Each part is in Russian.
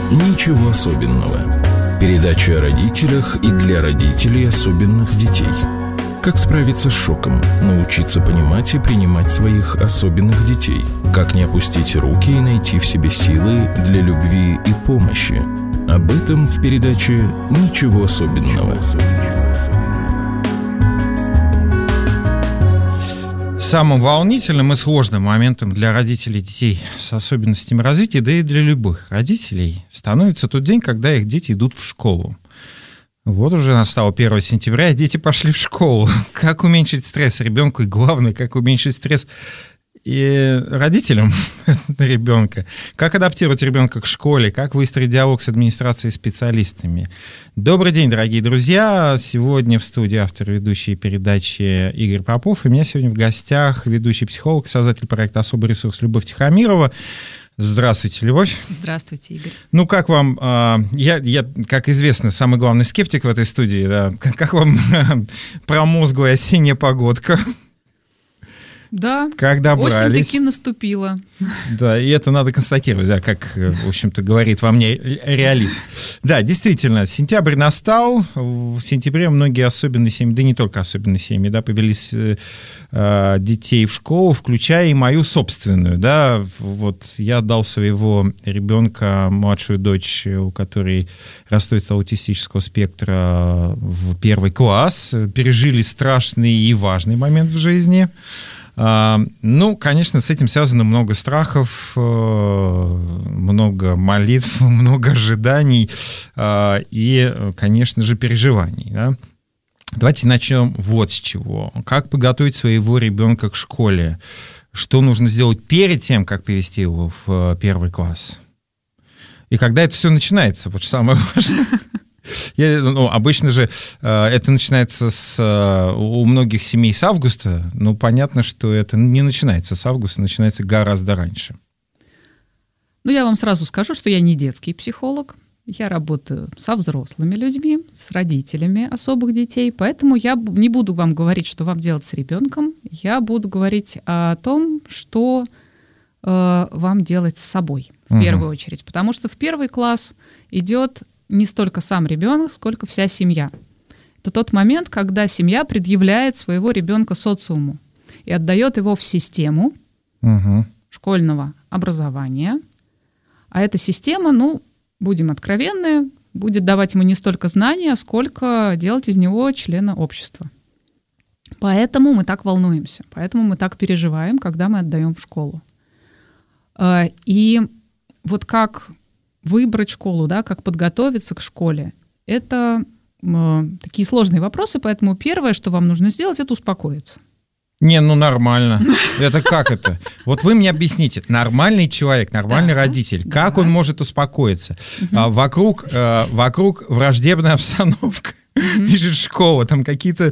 «Ничего особенного». Передача о родителях и для родителей особенных детей. Как справиться с шоком, научиться понимать и принимать своих особенных детей. Как не опустить руки и найти в себе силы для любви и помощи. Об этом в передаче «Ничего особенного». Самым волнительным и сложным моментом для родителей детей с особенностями развития, да и для любых родителей, становится тот день, когда их дети идут в школу. Вот уже настало 1 сентября, и дети пошли в школу. Как уменьшить стресс ребенку, и главное, как уменьшить стресс и родителям ребенка, как адаптировать ребенка к школе, как выстроить диалог с администрацией и специалистами. Добрый день, дорогие друзья. Сегодня в студии автор ведущей передачи Игорь Попов, и у меня сегодня в гостях ведущий психолог, создатель проекта «Особый ресурс» Любовь Тихомирова. Здравствуйте, Любовь. Здравствуйте, Игорь. Ну, как вам, я, как известно, самый главный скептик в этой студии, да, как вам промозглая осенняя погодка? Да, как добрались. Осень таки наступила. Да, и это надо констатировать, да, как, в общем-то, говорит во мне реалист. Да, действительно, сентябрь настал, в сентябре многие особенные семьи, да не только особенные семьи, да, повелись детей в школу, включая и мою собственную, да, вот я отдал своего ребенка, младшую дочь, у которой расстройство аутистического спектра, в 1 класс, пережили страшный и важный момент в жизни. Ну, конечно, с этим связано много страхов, много молитв, много ожиданий и, конечно же, переживаний. Да? Давайте начнем вот с чего. Как подготовить своего ребенка к школе? Что нужно сделать перед тем, как привести его в 1 класс? И когда это все начинается? Вот самое важное. Обычно же это начинается у многих семей с августа, но понятно, что это не начинается с августа, начинается гораздо раньше. Ну, я вам сразу скажу, что я не детский психолог. Я работаю со взрослыми людьми, с родителями особых детей, поэтому я не буду вам говорить, что вам делать с ребенком. Я буду говорить о том, что вам делать с собой в первую очередь. Потому что в 1 класс идет не столько сам ребенок, сколько вся семья. Это тот момент, когда семья предъявляет своего ребенка социуму и отдает его в систему школьного образования. А эта система, ну, будем откровенны, будет давать ему не столько знания, сколько делать из него члена общества. Поэтому мы так волнуемся, поэтому мы так переживаем, когда мы отдаем в школу. И вот как выбрать школу, да, как подготовиться к школе, это такие сложные вопросы, поэтому первое, что вам нужно сделать, это успокоиться. Не, ну нормально. Это как это? Вот вы мне объясните, нормальный человек, нормальный родитель, как он может успокоиться? Вокруг враждебная обстановка. Пишет школа, там какие-то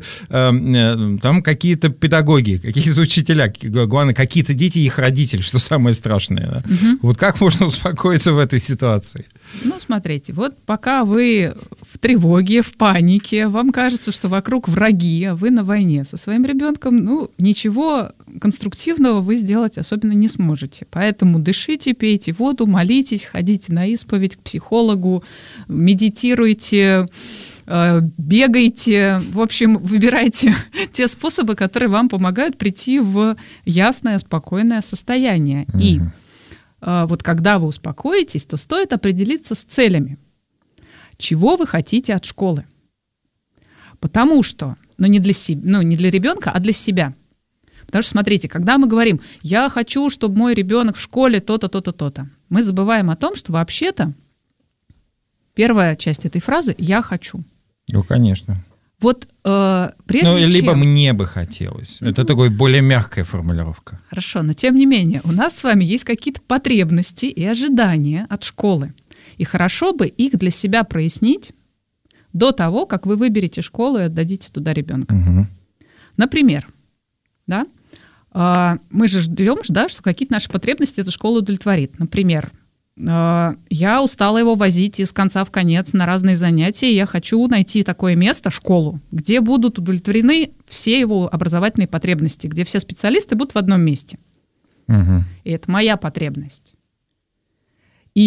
педагоги, какие-то учителя, главное, какие-то дети и их родители, что самое страшное. Да? Вот как можно успокоиться в этой ситуации? Ну, смотрите, вот пока вы в тревоге, в панике, вам кажется, что вокруг враги, а вы на войне со своим ребенком, ну, ничего конструктивного вы сделать особенно не сможете. Поэтому дышите, пейте воду, молитесь, ходите на исповедь к психологу, медитируйте, бегайте, в общем, выбирайте те способы, которые вам помогают прийти в ясное, спокойное состояние. И вот когда вы успокоитесь, то стоит определиться с целями. Чего вы хотите от школы? Потому что, не для ребенка, а для себя. Потому что, смотрите, когда мы говорим, я хочу, чтобы мой ребенок в школе то-то, то-то, то-то, мы забываем о том, что вообще-то первая часть этой фразы «я хочу». Ну, конечно. Вот прежде чем... либо мне бы хотелось. Это такая более мягкая формулировка. Хорошо, но тем не менее, у нас с вами есть какие-то потребности и ожидания от школы. И хорошо бы их для себя прояснить до того, как вы выберете школу и отдадите туда ребенка. Например, да, мы же ждем, да, что какие-то наши потребности эта школа удовлетворит. Например, я устала его возить из конца в конец на разные занятия, я хочу найти такое место, школу, где будут удовлетворены все его образовательные потребности, где все специалисты будут в одном месте. И это моя потребность. Или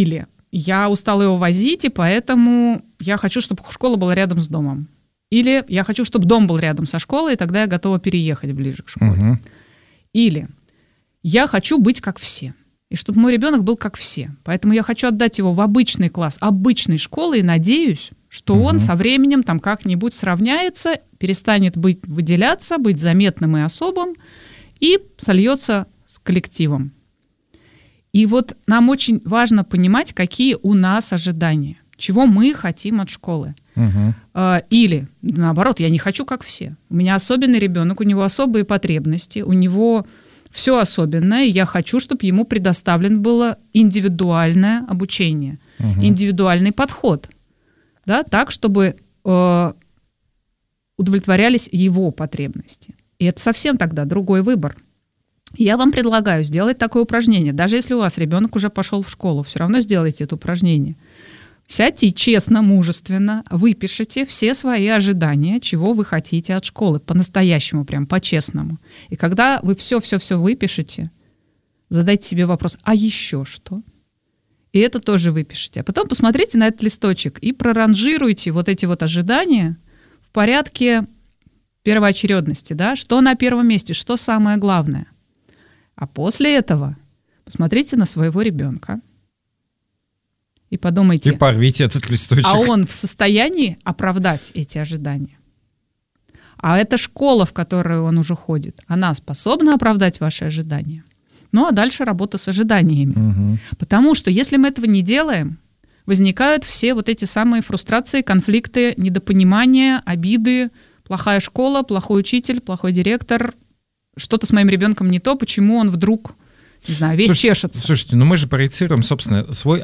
я устала его возить, и поэтому я хочу, чтобы школа была рядом с домом. Или я хочу, чтобы дом был рядом со школой, и тогда я готова переехать ближе к школе. Или я хочу быть как все. И чтобы мой ребенок был как все. Поэтому я хочу отдать его в обычный класс обычной школы и надеюсь, что он со временем там как-нибудь сравняется, перестанет выделяться, быть заметным и особым, и сольется с коллективом. И вот нам очень важно понимать, какие у нас ожидания, чего мы хотим от школы. Или, наоборот, я не хочу, как все. У меня особенный ребенок, у него особые потребности, у него все особенное, и я хочу, чтобы ему предоставлено было индивидуальное обучение, индивидуальный подход, да, так, чтобы удовлетворялись его потребности. И это совсем тогда другой выбор. Я вам предлагаю сделать такое упражнение. Даже если у вас ребенок уже пошел в школу, все равно сделайте это упражнение. Сядьте и честно, мужественно выпишите все свои ожидания, чего вы хотите от школы, по-настоящему, прям по-честному. И когда вы все-все-все выпишете, задайте себе вопрос, а еще что? И это тоже выпишите. А потом посмотрите на этот листочек и проранжируйте вот эти вот ожидания в порядке первоочередности, да? Что на первом месте, что самое главное. А после этого посмотрите на своего ребенка и подумайте, и порвите этот листочек. А он в состоянии оправдать эти ожидания? А эта школа, в которую он уже ходит, она способна оправдать ваши ожидания? Ну, а дальше работа с ожиданиями. Потому что если мы этого не делаем, возникают все вот эти самые фрустрации, конфликты, недопонимания, обиды, плохая школа, плохой учитель, плохой директор, что-то с моим ребенком не то, почему он вдруг, не знаю, весь чешется. Слушайте, ну мы же проецируем, собственно, свой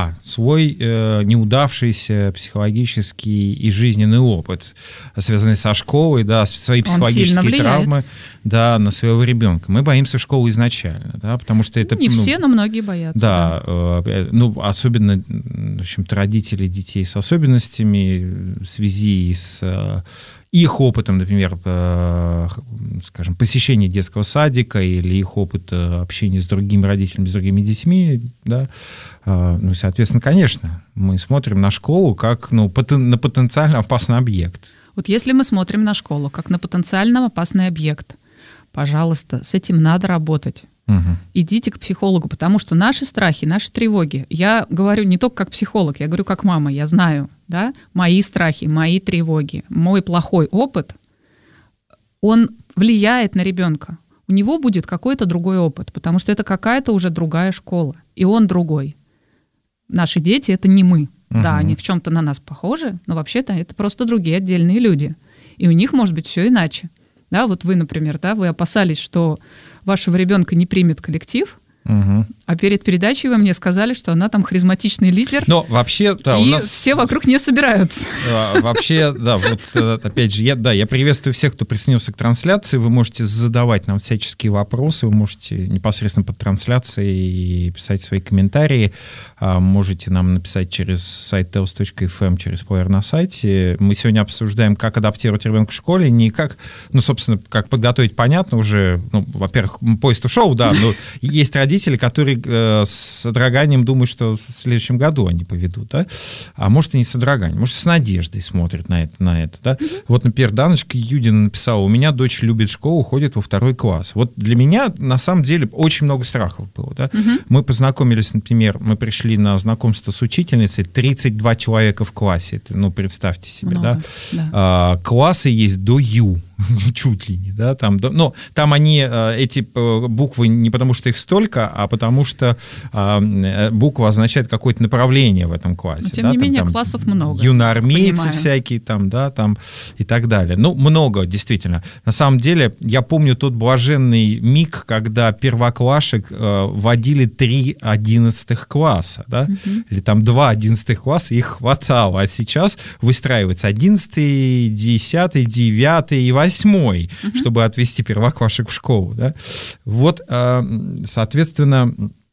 неудавшийся психологический и жизненный опыт, связанный со школой, да, свои психологические травмы, да, на своего ребенка. Мы боимся школы изначально, да, потому что это... Не все, но многие боятся. Да, ну, особенно, в общем-то, родители детей с особенностями в связи с их опытом, например, скажем, посещения детского садика или их опыт общения с другими родителями, с другими детьми, да, ну и, соответственно, конечно, мы смотрим на школу как на потенциально опасный объект. Вот если мы смотрим на школу как на потенциально опасный объект, пожалуйста, с этим надо работать. Идите к психологу, потому что наши страхи, наши тревоги, я говорю не только как психолог, я говорю как мама, я знаю, да, мои страхи, мои тревоги, мой плохой опыт, он влияет на ребенка. У него будет какой-то другой опыт, потому что это какая-то уже другая школа, и он другой. Наши дети — это не мы. Да, они в чем-то на нас похожи, но вообще-то это просто другие отдельные люди. И у них может быть все иначе. Да, вот вы, например, да, вы опасались, что вашего ребенка не примет коллектив, а перед передачей вы мне сказали, что она там харизматичный лидер, но вообще, да, и у нас... все вокруг нее собираются. Вообще, да, вот опять же, я приветствую всех, кто присоединился к трансляции. Вы можете задавать нам всяческие вопросы, вы можете непосредственно под трансляцией писать свои комментарии, можете нам написать через сайт teos.fm, через плеер на сайте. Мы сегодня обсуждаем, как адаптировать ребенка в школе, не как, ну, собственно, как подготовить, понятно уже, ну, во-первых, поезд ушел, да, но есть родители, которые с содроганием думают, что в следующем году они поведут, да? А может, и не с содроганием, может, с надеждой смотрят на это, да? Вот, например, Даночка Юдина написала: у меня дочь любит школу, ходит во 2 класс. Вот для меня, на самом деле, очень много страхов было, да? Мы познакомились, например, мы пришли на знакомство с учительницей, 32 человека в классе, это, ну, представьте себе, много, да? Классы есть до Ю, чуть ли не, да, там, но там они, эти буквы не потому, что их столько, а потому что буква означает какое-то направление в этом классе. Но, тем не менее, классов много. Юноармейцы всякие там, да, там и так далее. Ну, много, действительно. На самом деле, я помню тот блаженный миг, когда первоклашек вводили 3 11 класса, да, или там 2 11 класса, их хватало, а сейчас выстраивается 11, 10, 9 и 8, чтобы отвезти первоклашек в школу, да. Вот, соответственно,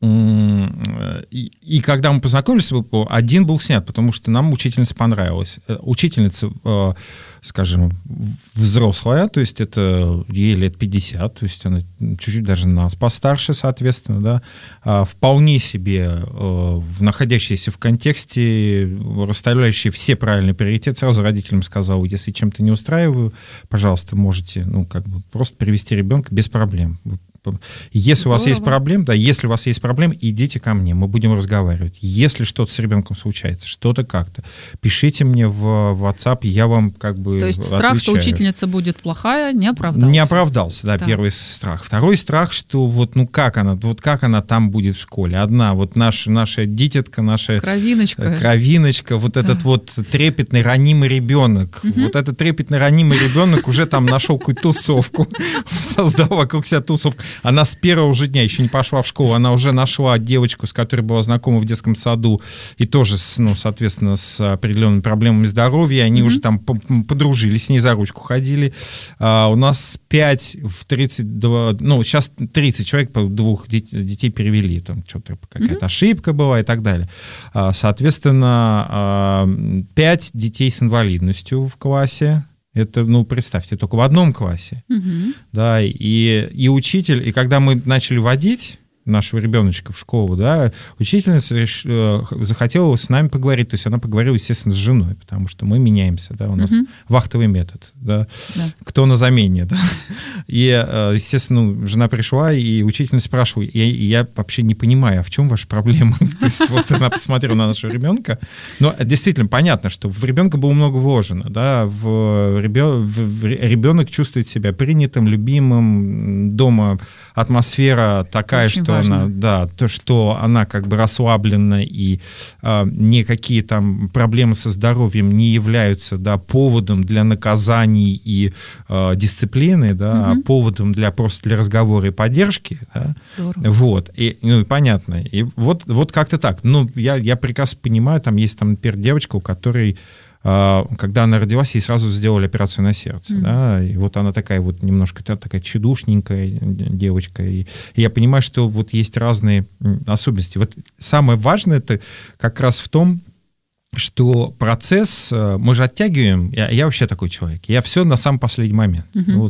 и когда мы познакомились, один был снят, потому что нам учительница понравилась. Учительница, скажем, взрослая, то есть это ей лет 50, то есть она чуть-чуть даже нас постарше, соответственно, да, вполне себе находящаяся в контексте, расставляющая все правильные приоритеты. Сразу родителям сказал, если чем-то не устраиваю, пожалуйста, можете, просто перевести ребенка без проблем. Если у вас есть проблемы, если у вас есть проблемы, идите ко мне, мы будем разговаривать. Если что-то с ребенком случается, что-то как-то, пишите мне в WhatsApp, я вам То есть страх, отвечаю. что учительница будет плохая, не оправдался? Не оправдался, да, первый страх. Второй страх, что как она там будет в школе. Одна, наша дитятка, наша кровиночка, этот трепетный, ранимый ребенок. Вот этот трепетный, ранимый ребенок уже там нашел какую-то тусовку, создал вокруг себя тусовку. Она с первого же дня еще не пошла в школу, она уже нашла девочку, с которой была знакома в детском саду, и тоже, соответственно, с определенными проблемами здоровья. Они уже там подружились, с ней за ручку ходили. У нас 5 в 32, сейчас 30 человек, 2 детей перевели, там что-то какая-то ошибка была и так далее. Соответственно, 5 детей с инвалидностью в классе. Это, представьте, только в одном классе. Да, и учитель, и когда мы начали водить нашего ребеночка в школу, да, учительница захотела с нами поговорить, то есть она поговорила, естественно, с женой, потому что мы меняемся, да, у нас вахтовый метод, да, кто на замене, да. И, естественно, жена пришла, и учительница спрашивала, и я вообще не понимаю, а в чем ваша проблема? То есть вот она посмотрела на нашего ребенка, но действительно понятно, что в ребенка было много вложено, да, ребенок чувствует себя принятым, любимым, дома атмосфера такая, очень что важно. Что она как бы расслаблена, и никакие там проблемы со здоровьем не являются, да, поводом для наказаний и дисциплины, да, а поводом просто для разговора и поддержки. Да. Здорово. Вот. И понятно. И вот как-то так. Я прекрасно понимаю, там есть, например, девочка, у которой когда она родилась, ей сразу сделали операцию на сердце, да, и вот она такая вот немножко такая чудушненькая девочка, и я понимаю, что вот есть разные особенности. Вот самое важное это как раз в том, что процесс мы же оттягиваем. Я вообще такой человек. Я все на самый последний момент.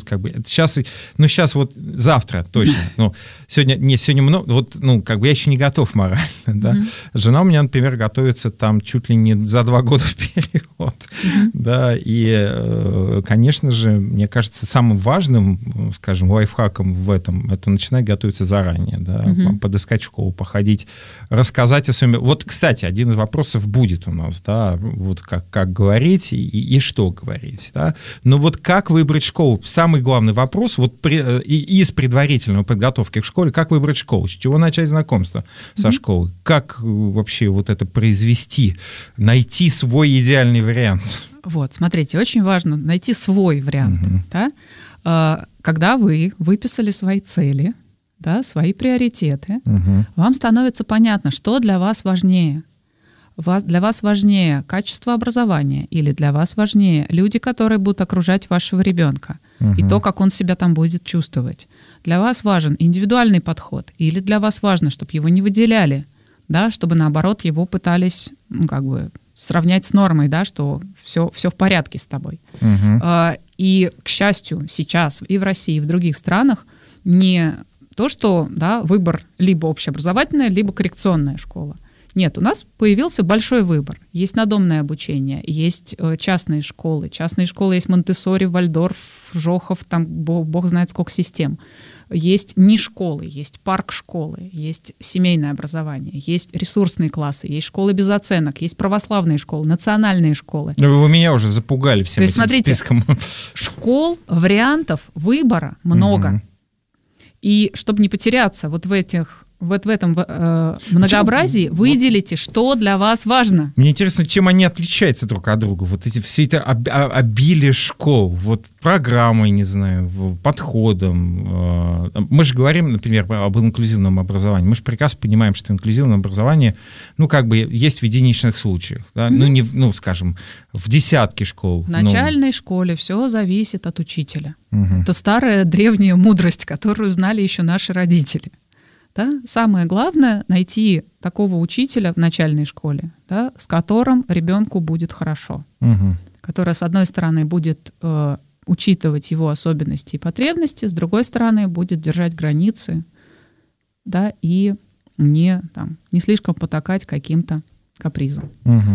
Сейчас вот завтра точно. Сегодня много. Я еще не готов морально. Да? Жена у меня, например, готовится там чуть ли не за 2 года вперед. Да? И, конечно же, мне кажется, самым важным, скажем, лайфхаком в этом, это начинать готовиться заранее. Да? Подыскать школу, походить, рассказать о своем... Вот, кстати, один из вопросов будет у нас. Да, вот как говорить и что говорить. Да. Но вот как выбрать школу? Самый главный вопрос из предварительной подготовки к школе, как выбрать школу? С чего начать знакомство со школой? Как вообще вот это произвести? Найти свой идеальный вариант? Вот, смотрите, очень важно найти свой вариант. Да? Когда вы выписали свои цели, да, свои приоритеты, вам становится понятно, что для вас важнее. Для вас важнее качество образования или для вас важнее люди, которые будут окружать вашего ребенка, и то, как он себя там будет чувствовать. Для вас важен индивидуальный подход или для вас важно, чтобы его не выделяли, да, чтобы, наоборот, его пытались сравнять с нормой, да, что все в порядке с тобой. И, к счастью, сейчас и в России, и в других странах не то, что выбор либо общеобразовательная, либо коррекционная школа. Нет, у нас появился большой выбор. Есть надомное обучение, есть частные школы. Частные школы есть Монтессори, Вальдорф, Жохов, там бог знает сколько систем. Есть не школы, есть парк-школы, есть семейное образование, есть ресурсные классы, есть школы без оценок, есть православные школы, национальные школы. Вы меня уже запугали всем этим списком. Школ, вариантов, выбора много. И чтобы не потеряться в этом многообразии, выделите, что для вас важно. Мне интересно, чем они отличаются друг от друга. Вот все это обилие школ, вот программой, не знаю, подходом. Мы же говорим, например, об инклюзивном образовании. Мы же прекрасно понимаем, что инклюзивное образование, есть в единичных случаях. Да? Скажем, в десятке школ. В начальной школе все зависит от учителя. Это старая древняя мудрость, которую знали еще наши родители. Да? Самое главное — найти такого учителя в начальной школе, да, с которым ребенку будет хорошо, который, с одной стороны, будет учитывать его особенности и потребности, с другой стороны, будет держать границы, да, и не слишком потакать каким-то капризам.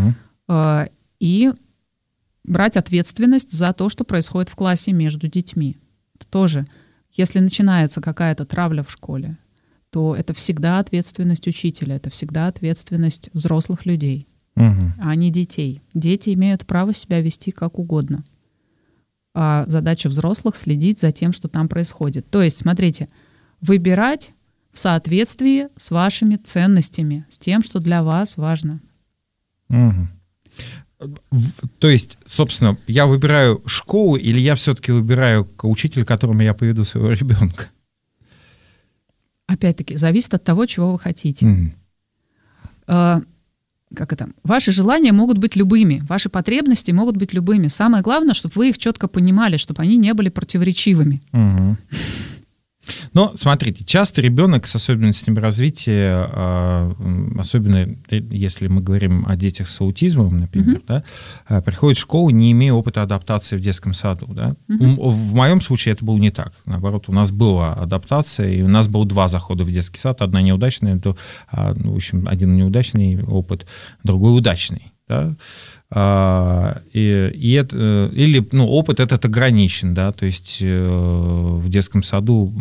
И брать ответственность за то, что происходит в классе между детьми. Тоже, если начинается какая-то травля в школе, то это всегда ответственность учителя, это всегда ответственность взрослых людей, а не детей. Дети имеют право себя вести как угодно. А задача взрослых — следить за тем, что там происходит. То есть, смотрите, выбирать в соответствии с вашими ценностями, с тем, что для вас важно. То есть, собственно, я выбираю школу или я все-таки выбираю учителя, которому я поведу своего ребенка? Опять-таки, зависит от того, чего вы хотите. Ваши желания могут быть любыми, ваши потребности могут быть любыми. Самое главное, чтобы вы их четко понимали, чтобы они не были противоречивыми. Но смотрите, часто ребенок с особенностями развития, особенно если мы говорим о детях с аутизмом, например, да, приходит в школу, не имея опыта адаптации в детском саду. Да. В моем случае это было не так. Наоборот, у нас была адаптация, и у нас было 2 захода в детский сад. Одна неудачная, в общем, один неудачный опыт, другой удачный. Да. Опыт этот ограничен, да, то есть в детском саду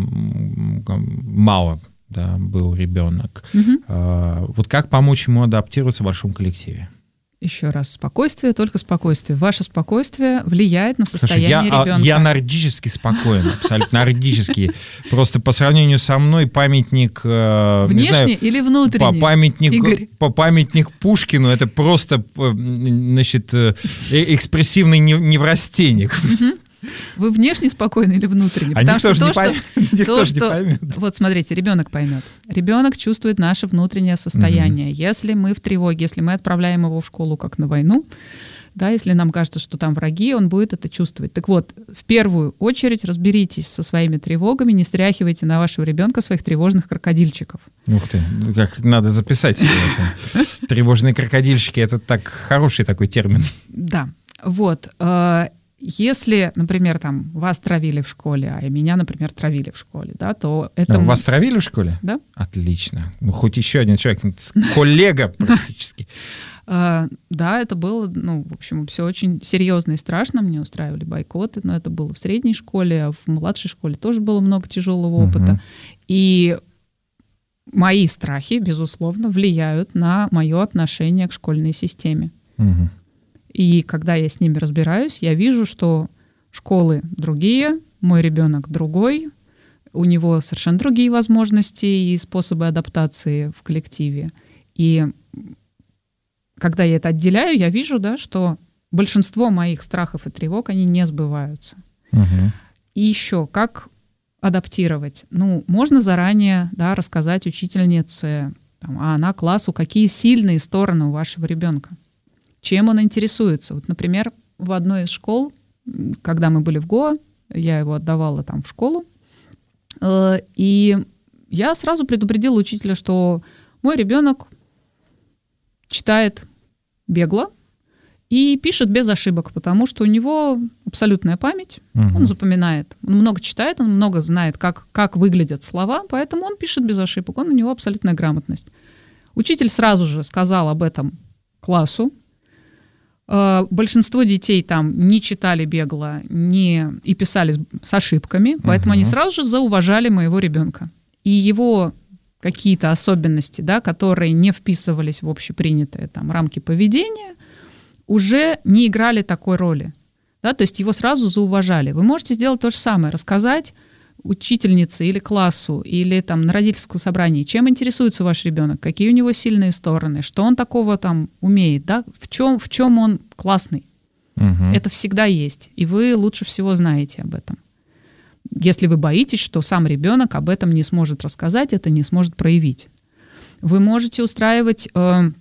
мало, да, был ребенок. Вот как помочь ему адаптироваться в большом коллективе? Еще раз, спокойствие, только спокойствие. Ваше спокойствие влияет на состояние ребенка. Я нордически спокоен, абсолютно нордически. Просто по сравнению со мной памятник... Внешний или внутренний, Игорь? Памятник Пушкину — это просто, значит, экспрессивный неврастенник. Вы внешне спокойны или внутренне? Никто же не поймет. Вот смотрите, ребенок поймет. Ребенок чувствует наше внутреннее состояние. Если мы в тревоге, если мы отправляем его в школу как на войну, да, если нам кажется, что там враги, он будет это чувствовать. Так вот, в первую очередь разберитесь со своими тревогами, не стряхивайте на вашего ребенка своих тревожных крокодильчиков. Ух ты, как надо записать себе это. Тревожные крокодильчики — это так хороший такой термин. Да, вот. Если, например, там вас травили в школе, а меня, например, травили в школе, да, то это... Вас травили в школе? Да. Отлично. Ну, хоть еще один человек, коллега практически. Да, это было, в общем, все очень серьезно и страшно. Мне устраивали бойкоты, но это было в средней школе, а в младшей школе тоже было много тяжелого опыта. И мои страхи, безусловно, влияют на мое отношение к школьной системе. И когда я с ними разбираюсь, я вижу, что школы другие, мой ребенок другой, у него совершенно другие возможности и способы адаптации в коллективе. И когда я это отделяю, я вижу, да, что большинство моих страхов и тревог, они не сбываются. И еще, как адаптировать? Можно заранее, да, рассказать учительнице, а она классу, какие сильные стороны у вашего ребенка. Чем он интересуется. Вот, например, в одной из школ, когда мы были в Гоа, я его отдавала там в школу, и я сразу предупредила учителя, что мой ребенок читает бегло и пишет без ошибок, потому что у него абсолютная память, он запоминает, он много читает, он много знает, как выглядят слова, поэтому он пишет без ошибок, у него абсолютная грамотность. Учитель сразу же сказал об этом классу. Большинство детей там не читали бегло и писали с ошибками, поэтому они сразу же зауважали моего ребенка. И его какие-то особенности, да, которые не вписывались в общепринятые там рамки поведения, уже не играли такой роли. Да, то есть его сразу зауважали. Вы можете сделать то же самое, рассказать учительнице или классу, или там на родительском собрании, чем интересуется ваш ребенок, какие у него сильные стороны, что он такого там умеет, да, в чем он классный. Это всегда есть, и вы лучше всего знаете об этом. Если вы боитесь, что сам ребенок об этом не сможет рассказать, это не сможет проявить. Вы можете устраивать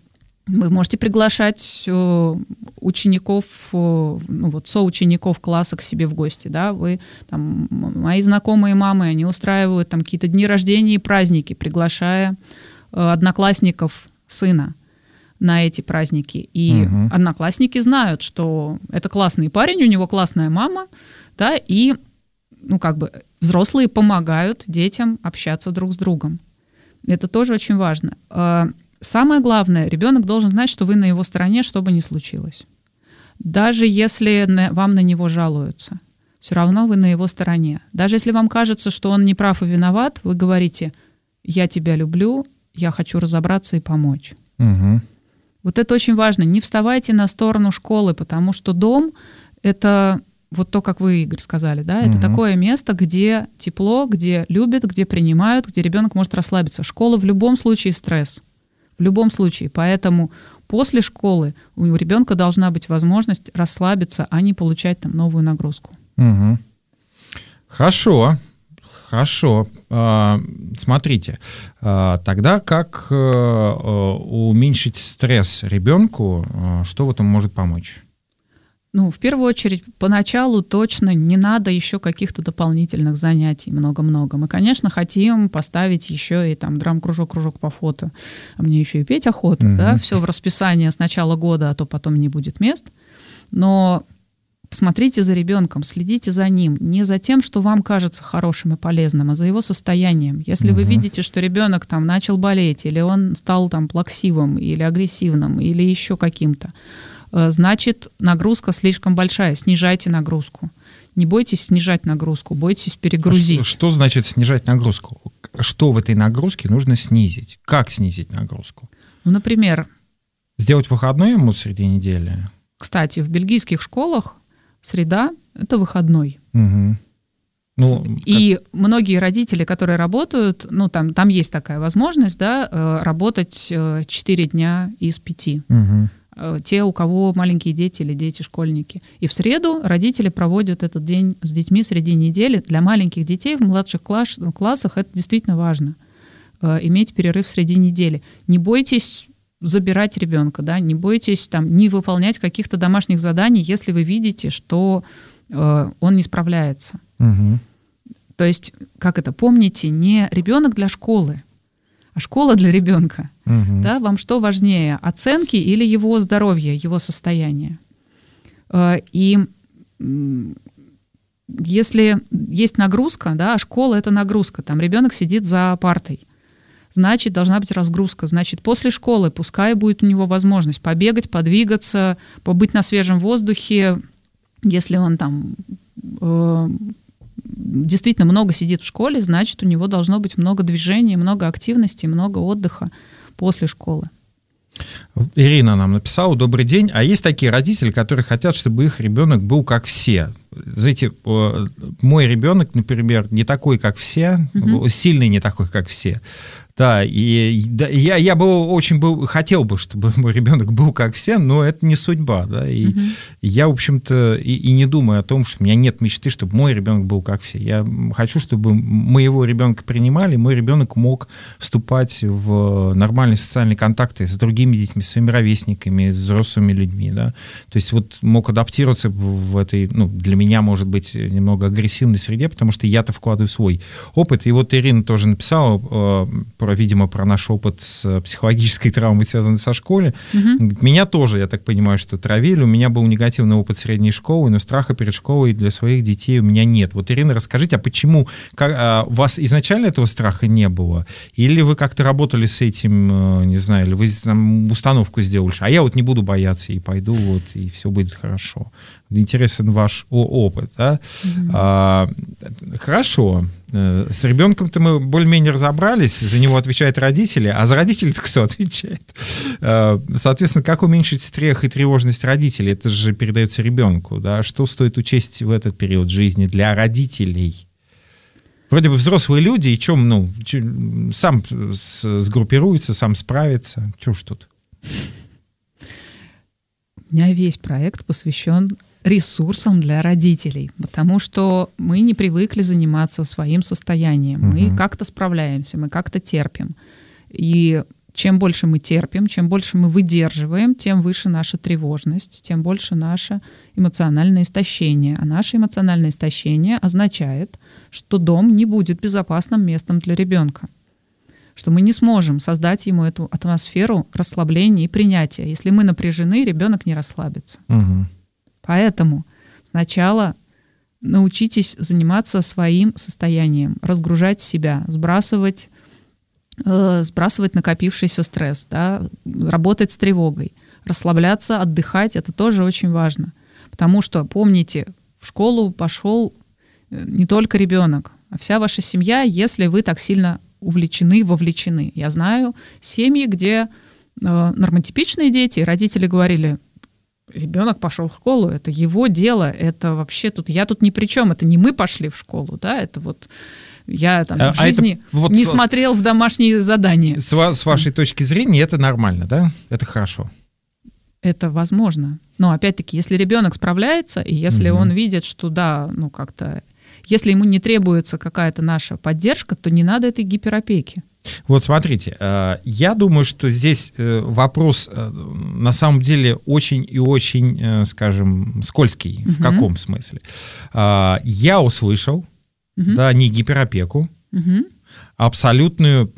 Вы можете приглашать учеников, соучеников класса к себе в гости, да, мои знакомые мамы, они устраивают там какие-то дни рождения и праздники, приглашая одноклассников сына на эти праздники. И одноклассники знают, что это классный парень, у него классная мама, да, и, взрослые помогают детям общаться друг с другом. Это тоже очень важно. Самое главное, ребенок должен знать, что вы на его стороне, что бы ни случилось. Даже если вам на него жалуются, все равно вы на его стороне. Даже если вам кажется, что он неправ и виноват, вы говорите: «Я тебя люблю, я хочу разобраться и помочь». Угу. Вот это очень важно. Не вставайте на сторону школы, потому что дом — это вот то, как вы, Игорь, сказали, да, это такое место, где тепло, где любят, где принимают, где ребенок может расслабиться. Школа в любом случае стресс. В любом случае. Поэтому после школы у ребенка должна быть возможность расслабиться, а не получать там новую нагрузку. Угу. Хорошо. Смотрите, тогда как уменьшить стресс ребенку, что в этом может помочь? В первую очередь, поначалу точно не надо еще каких-то дополнительных занятий много-много. Мы, конечно, хотим поставить еще и там драм-кружок по фото, а мне еще и петь охота, да, все в расписании с начала года, а то потом не будет мест. Но смотрите за ребенком, следите за ним, не за тем, что вам кажется хорошим и полезным, а за его состоянием. Если вы видите, что ребенок там начал болеть, или он стал там плаксивым, или агрессивным, или еще каким-то, значит, нагрузка слишком большая. Снижайте нагрузку. Не бойтесь снижать нагрузку, бойтесь перегрузить. Что значит снижать нагрузку? Что в этой нагрузке нужно снизить? Как снизить нагрузку? Например... Сделать выходной ему среди недели? Кстати, в бельгийских школах среда — это выходной. Угу. И многие родители, которые работают, там есть такая возможность, да, работать 4 дня из 5. Угу. Те, у кого маленькие дети или дети-школьники. И в среду родители проводят этот день с детьми среди недели. Для маленьких детей в младших классах это действительно важно. Иметь перерыв среди недели. Не бойтесь забирать ребенка, да, не бойтесь не выполнять каких-то домашних заданий, если вы видите, что он не справляется. Угу. То есть, помните, не ребенок для школы, а школа для ребенка. Угу. Да, вам что важнее, оценки или его здоровье, его состояние? И если есть нагрузка, да, а школа — это нагрузка, там ребенок сидит за партой, значит, должна быть разгрузка. Значит, после школы пускай будет у него возможность побегать, подвигаться, побыть на свежем воздухе. Если он действительно много сидит в школе, значит, у него должно быть много движения, много активности, много отдыха после школы. Ирина нам написала: добрый день. А есть такие родители, которые хотят, чтобы их ребенок был как все. Знаете, мой ребенок, например, не такой, как все, сильный не такой, как все. Да, и я хотел бы, чтобы мой ребенок был как все, но это не судьба, да, и я, в общем-то, и не думаю о том, что у меня нет мечты, чтобы мой ребенок был как все. Я хочу, чтобы моего ребенка принимали, мой ребенок мог вступать в нормальные социальные контакты с другими детьми, с своими ровесниками, с взрослыми людьми, да, то есть мог адаптироваться в этой, для меня, может быть, немного агрессивной среде, потому что я-то вкладываю свой опыт, и Ирина тоже написала видимо, про наш опыт с психологической травмой, связанной со школой. Меня тоже, я так понимаю, что травили. У меня был негативный опыт средней школы, но страха перед школой для своих детей у меня нет. Ирина, расскажите, а почему у вас изначально этого страха не было? Или вы как-то работали с этим, не знаю, или вы установку сделали, а я не буду бояться и пойду, и все будет хорошо. Интересен ваш опыт, да? Хорошо. С ребенком-то мы более-менее разобрались, за него отвечают родители, а за родителей-то кто отвечает? Соответственно, как уменьшить страх и тревожность родителей? Это же передается ребенку, да? Что стоит учесть в этот период жизни для родителей? Вроде бы взрослые люди, и сам сгруппируется, сам справится. Чего ж тут? У меня весь проект посвящен ресурсом для родителей, потому что мы не привыкли заниматься своим состоянием. Мы как-то справляемся, мы как-то терпим. И Чем больше мы терпим, чем больше мы выдерживаем, тем выше наша тревожность, тем больше наше эмоциональное истощение. А наше эмоциональное истощение означает, что дом не будет безопасным местом для ребенка, что мы не сможем создать ему эту атмосферу расслабления и принятия. Если мы напряжены, ребенок не расслабится. Угу. Поэтому сначала научитесь заниматься своим состоянием, разгружать себя, сбрасывать накопившийся стресс, да, работать с тревогой, расслабляться, отдыхать, это тоже очень важно. Потому что, помните, в школу пошел не только ребенок, а вся ваша семья, если вы так сильно вовлечены. Я знаю семьи, где нормотипичные дети, родители говорили: ребенок пошел в школу, это его дело, это вообще я тут ни при чем, это не мы пошли в школу, да, это вот я там в жизни не смотрел в домашние задания. С вашей точки зрения это нормально, да? Это хорошо? Это возможно. Но опять-таки, если ребенок справляется, и если он видит, что да, ну как-то, если ему не требуется какая-то наша поддержка, то не надо этой гиперопеки. Вот смотрите, я думаю, что здесь вопрос на самом деле очень и очень, скажем, скользкий. В каком смысле? Я услышал, да, не гиперопеку, абсолютное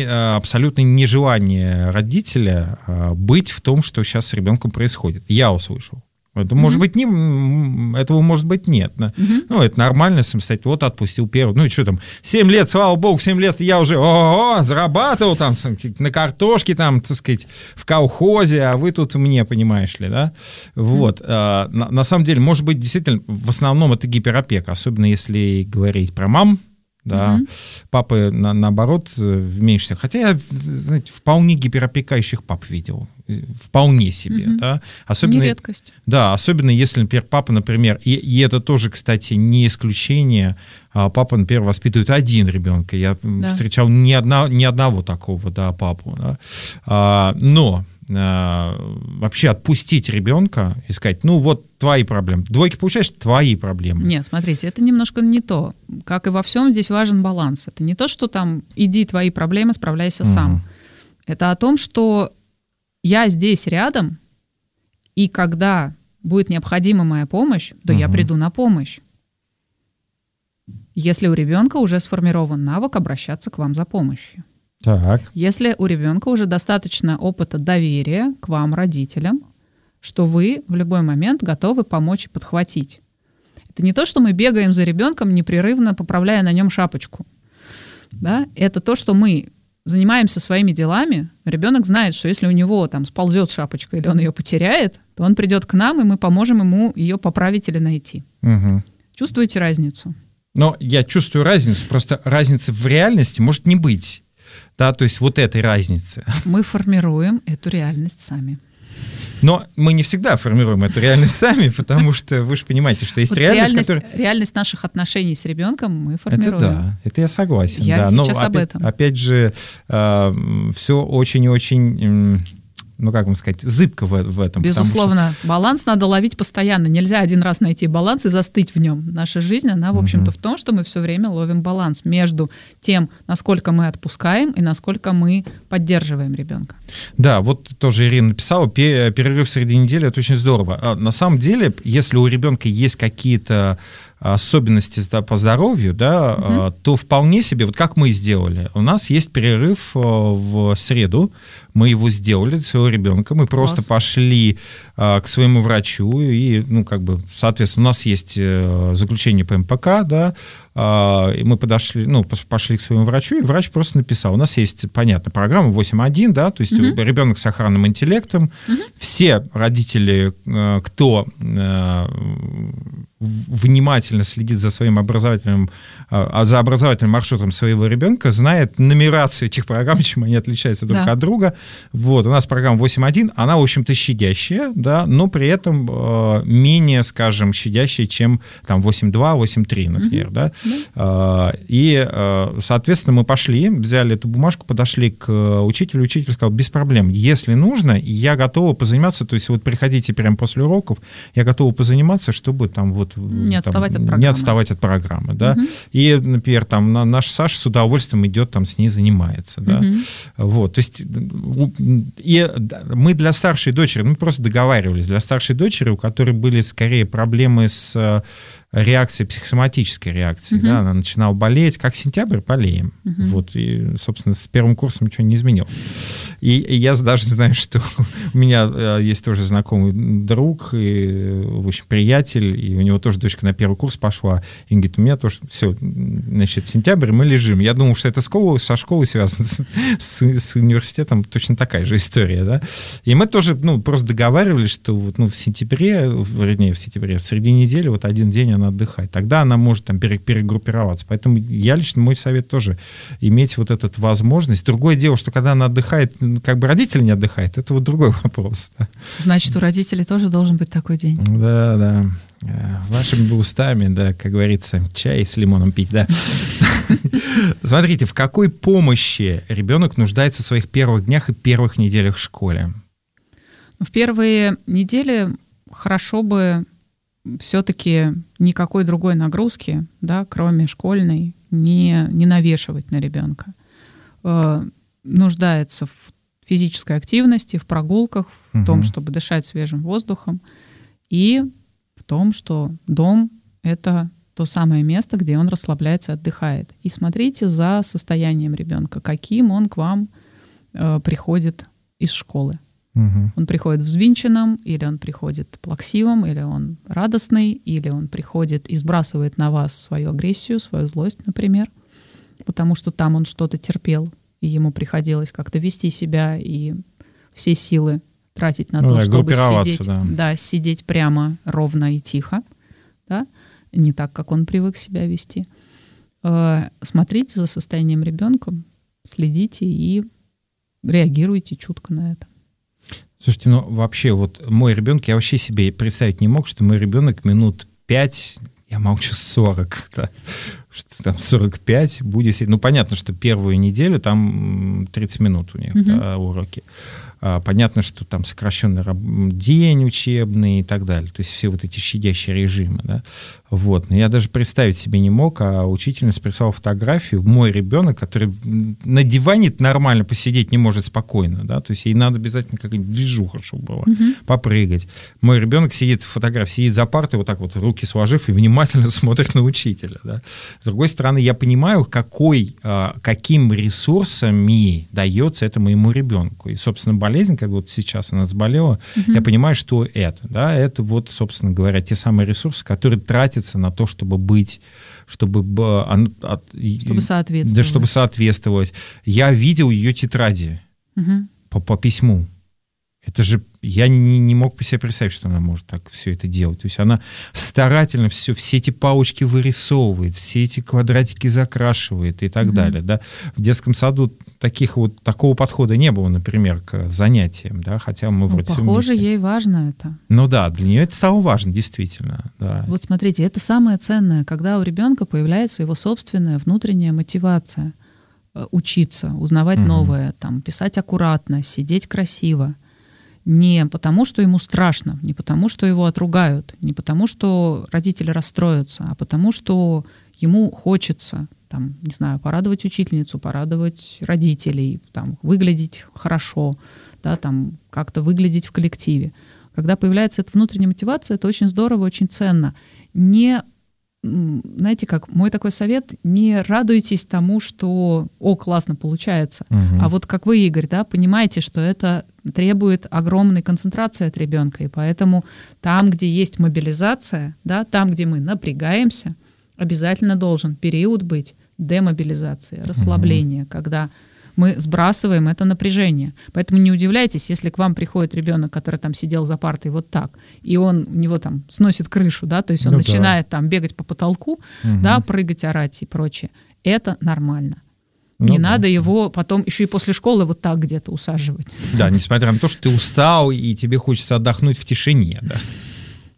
нежелание родителя быть в том, что сейчас с ребенком происходит. Я услышал. Это может быть этого может быть нет. Ну, это нормально, самостоятельно. Вот отпустил первый. Ну и что там, 7 лет, слава богу, 7 лет я уже зарабатывал там на картошке, там, так сказать, в колхозе, а вы тут мне, понимаешь ли, да? Вот. На самом деле, может быть, действительно, в основном это гиперопека, особенно если говорить про мам. Да, папы, наоборот, в меньшей. Хотя я, знаете, вполне гиперопекающих пап видел. Вполне себе, да. Особенно, не редкость. Да, особенно если, например, папа, например, и это тоже, кстати, не исключение, папа, например, воспитывает один ребенка. Я встречал ни одного такого, да, папу. Да. Но вообще отпустить ребенка и сказать, ну вот твои проблемы. Двойки получаешь, твои проблемы. Нет, смотрите, это немножко не то. Как и во всем, здесь важен баланс. Это не то, что там иди, твои проблемы, справляйся сам. Это о том, что я здесь рядом, и когда будет необходима моя помощь, то я приду на помощь. Если у ребенка уже сформирован навык обращаться к вам за помощью. Так. Если у ребенка уже достаточно опыта доверия к вам, родителям, что вы в любой момент готовы помочь и подхватить. Это не то, что мы бегаем за ребенком, непрерывно поправляя на нем шапочку. Да? Это то, что мы занимаемся своими делами. Ребенок знает, что если у него там сползет шапочка или он ее потеряет, то он придет к нам, и мы поможем ему ее поправить или найти. Чувствуете разницу? Но я чувствую разницу, просто разницы в реальности может не быть. Да, то есть вот этой разницы. Мы формируем эту реальность сами. Но мы не всегда формируем эту реальность сами, потому что вы же понимаете, что есть вот реальность наших отношений с ребенком мы формируем. Это да, это я согласен. Я сейчас об этом. Опять же, все очень и очень... ну, как вам сказать, зыбко в этом. Безусловно. Баланс надо ловить постоянно. Нельзя один раз найти баланс и застыть в нем. Наша жизнь, она, в общем-то, в том, что мы все время ловим баланс между тем, насколько мы отпускаем и насколько мы поддерживаем ребенка. Да, вот тоже Ирина написала, перерыв среди недели — это очень здорово. На самом деле, если у ребенка есть какие-то особенности по здоровью, да, то вполне себе, вот как мы сделали, у нас есть перерыв в среду, мы его сделали для своего ребенка, мы просто пошли к своему врачу, и, ну, как бы, соответственно, у нас есть заключение по МПК, да, и мы пошли к своему врачу, и врач просто написал, у нас есть, понятно, программа 8.1, да, то есть ребенок с охранным интеллектом, все родители, кто внимательно следит за своим образовательным маршрутом своего ребенка, знает нумерацию этих программ, чем они отличаются друг от друга. Вот, у нас программа 8.1, она, в общем-то, щадящая, да, но при этом менее, скажем, щадящая, чем там 8.2, 8.3, например, да. И, соответственно, мы пошли, взяли эту бумажку, подошли к учителю, учитель сказал, без проблем, если нужно, я готова позаниматься, то есть вот приходите прямо после уроков, я готова позаниматься, чтобы там вот... Не отставать от программы. Да? И, например, там наша Саша с удовольствием идет там с ней занимается. Да? Вот, то есть и мы для старшей дочери, мы просто договаривались, для старшей дочери, у которой были скорее проблемы с реакцией, психосоматической реакцией, да, она начинала болеть, как сентябрь, болеем. Вот, и, собственно, с первым курсом ничего не изменилось. И я даже знаю, что у меня есть тоже знакомый друг, и, в общем, приятель, и у него тоже дочка на первый курс пошла, и он говорит, у меня тоже все, значит, сентябрь, мы лежим. Я думал, что это со школой связано, с университетом точно такая же история, да. И мы тоже, просто договаривались, что вот, в сентябре, в середине недели, вот один день она отдыхать. Тогда она может там перегруппироваться. Поэтому мой совет тоже иметь вот эту возможность. Другое дело, что когда она отдыхает, как бы родители не отдыхают, это вот другой вопрос. Да. Значит, у родителей тоже должен быть такой день. Да. Вашими устами, да, как говорится, чай с лимоном пить, да. Смотрите, в какой помощи ребенок нуждается в своих первых днях и первых неделях в школе? В первые недели хорошо бы все-таки никакой другой нагрузки, да, кроме школьной, не навешивать на ребенка. Нуждается в физической активности, в прогулках, в том, чтобы дышать свежим воздухом, и в том, что дом — это то самое место, где он расслабляется, отдыхает. И смотрите за состоянием ребенка, каким он к вам приходит из школы. Он приходит взвинченным, или он приходит плаксивым, или он радостный, или он приходит и сбрасывает на вас свою агрессию, свою злость, например, потому что там он что-то терпел, и ему приходилось как-то вести себя и все силы тратить на то, чтобы сидеть прямо, ровно и тихо, да? Не так, как он привык себя вести. Смотрите за состоянием ребенка, следите и реагируйте чутко на это. Слушайте, вообще, вот мой ребенок, я вообще себе представить не мог, что мой ребенок минут 5, я молчу 40, да, что там 45 будет... понятно, что первую неделю там 30 минут у них уроки. Понятно, что там сокращенный день учебный и так далее. То есть все вот эти щадящие режимы. Да? Вот. Но я даже представить себе не мог, а учительница прислала фотографию. Мой ребенок, который на диване нормально посидеть не может спокойно. Да? То есть ей надо обязательно какая-нибудь движуха, чтобы была, попрыгать. Мой ребенок сидит в фотографии, сидит за партой, вот так вот руки сложив и внимательно смотрит на учителя. Да? С другой стороны, я понимаю, каким ресурсами дается это моему ребенку. И, собственно, болезнь, как вот сейчас она заболела, я понимаю, что это вот, собственно говоря, те самые ресурсы, которые тратятся на то, чтобы быть, чтобы соответствовать. Да, чтобы соответствовать. Я видел ее тетради по письму. Это же я не мог себе представить, что она может так все это делать. То есть она старательно все эти палочки вырисовывает, все эти квадратики закрашивает и так далее. Да? В детском саду такого подхода не было, например, к занятиям, да? Хотя мы вроде похоже, ей важно это. Для нее это стало важно, действительно. Да. Вот смотрите, это самое ценное, когда у ребенка появляется его собственная внутренняя мотивация учиться, узнавать новое, писать аккуратно, сидеть красиво. Не потому, что ему страшно, не потому, что его отругают, не потому, что родители расстроятся, а потому, что ему хочется, порадовать учительницу, порадовать родителей, выглядеть хорошо, да, как-то выглядеть в коллективе. Когда появляется эта внутренняя мотивация, это очень здорово, очень ценно. Знаете как, мой такой совет, не радуйтесь тому, что классно получается. А вот как вы, Игорь, да, понимаете, что это требует огромной концентрации от ребенка, и поэтому там, где есть мобилизация, да, там, где мы напрягаемся, обязательно должен период быть демобилизации, расслабления, когда мы сбрасываем это напряжение. Поэтому не удивляйтесь, если к вам приходит ребенок, который сидел за партой вот так, и у него сносит крышу, да, то есть он начинает бегать по потолку, да, прыгать, орать и прочее. Это нормально. Не надо его потом еще и после школы вот так где-то усаживать. Да, несмотря на то, что ты устал, и тебе хочется отдохнуть в тишине, да.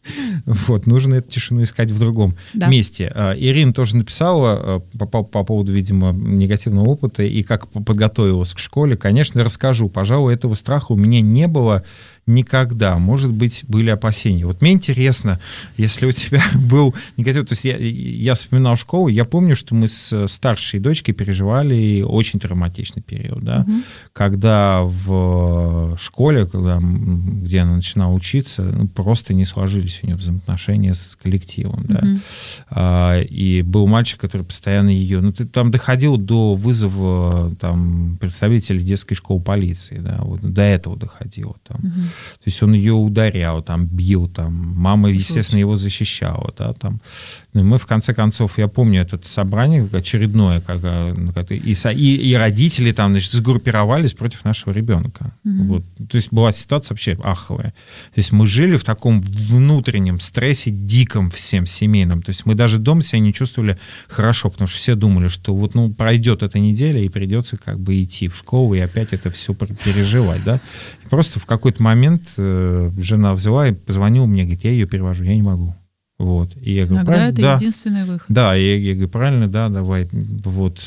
Вот, нужно эту тишину искать в другом месте. Ирина тоже написала по поводу, видимо, негативного опыта и как подготовилась к школе. Конечно, расскажу. Пожалуй, этого страха у меня не было никогда. Может быть, были опасения. Вот мне интересно, если у тебя был негатив... То есть я вспоминал школу, я помню, что мы с старшей дочкой переживали очень травматичный период, да, когда в школе, где она начинала учиться, просто не сложились у нее взаимоотношения с коллективом, да. И был мальчик, который постоянно ее... Ну, там доходил до вызова там, представителей детской школы полиции, да, вот до этого доходило там. То есть он ее ударял, там, бил, там, мама, естественно, его защищала, да, там. Ну, и мы, в конце концов, я помню это собрание очередное, и родители там, значит, сгруппировались против нашего ребенка. Вот. То есть была ситуация вообще аховая. То есть мы жили в таком внутреннем стрессе диком всем семейном. То есть мы даже дома себя не чувствовали хорошо, потому что все думали, что вот, ну, пройдет эта неделя, и придется как бы идти в школу и опять это все переживать, да. И просто в какой-то момент жена взяла и позвонила мне, говорит, я ее перевожу, я не могу. Вот. И я говорю, иногда это единственный выход. Да, я говорю, правильно, да, давай, вот,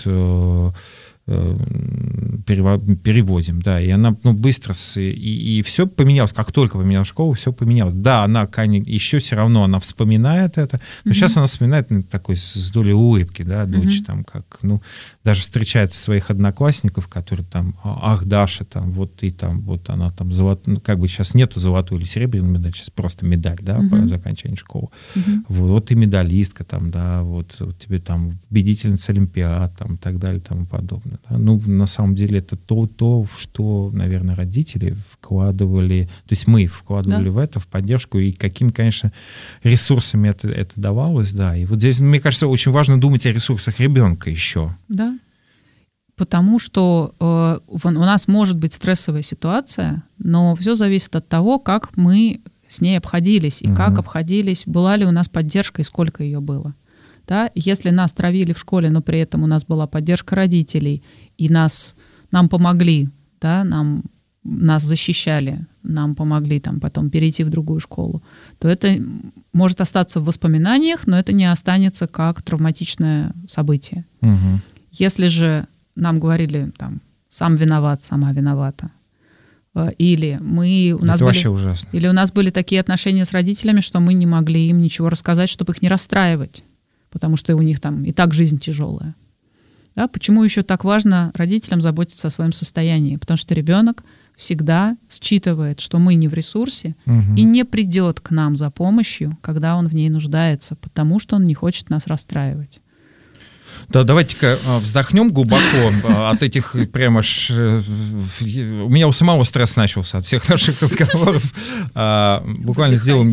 переводим, да, и она, ну, быстро, и все поменялось, как только поменялась школу, все поменялось. Да, она еще все равно, она вспоминает это, но сейчас она вспоминает такой с долей улыбки, да, дочь там, как, ну, даже встречает своих одноклассников, которые там, ах, Даша, там, вот ты там, вот она там, ну, как бы сейчас нету золотой или серебряной медали, сейчас просто медаль, да, по окончании школы. Вот ты медалистка, там, да, вот тебе там победительница Олимпиад, там, и так далее, и тому подобное. Да. Ну, на самом деле, это то, что, наверное, родители вкладывали, то есть мы вкладывали в это, в поддержку, и какими, конечно, ресурсами это давалось, да. И вот здесь, мне кажется, очень важно думать о ресурсах ребенка еще. Да. Потому что у нас может быть стрессовая ситуация, но все зависит от того, как мы с ней обходились, и как обходились, была ли у нас поддержка и сколько ее было. Да? Если нас травили в школе, но при этом у нас была поддержка родителей, и нам помогли, да, нас защищали, нам помогли там, потом перейти в другую школу, то это может остаться в воспоминаниях, но это не останется как травматичное событие. Если же нам говорили, там, сам виноват, сама виновата, или у нас были такие отношения с родителями, что мы не могли им ничего рассказать, чтобы их не расстраивать, потому что у них там и так жизнь тяжелая. Да? Почему еще так важно родителям заботиться о своем состоянии? Потому что ребенок всегда считывает, что мы не в ресурсе, и не придет к нам за помощью, когда он в ней нуждается, потому что он не хочет нас расстраивать. Да, давайте-ка вздохнем глубоко от этих прямо у меня у самого стресс начался от всех наших разговоров. Буквально сделаем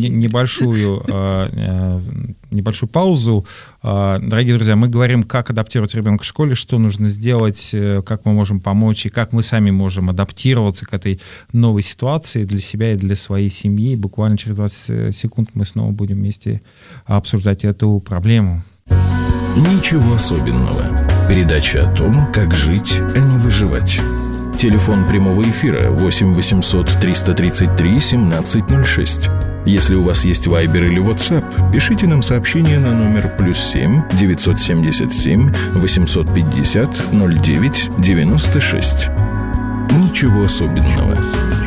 небольшую паузу. Дорогие друзья, мы говорим, как адаптировать ребенка в школе, что нужно сделать, как мы можем помочь, и как мы сами можем адаптироваться к этой новой ситуации для себя и для своей семьи. Буквально через 20 секунд мы снова будем вместе обсуждать эту проблему. Ничего особенного. Передача о том, как жить, а не выживать. Телефон прямого эфира 8 800 333 1706. Если у вас есть Viber или WhatsApp, пишите нам сообщение на номер +7 977 850 09 96. Ничего особенного.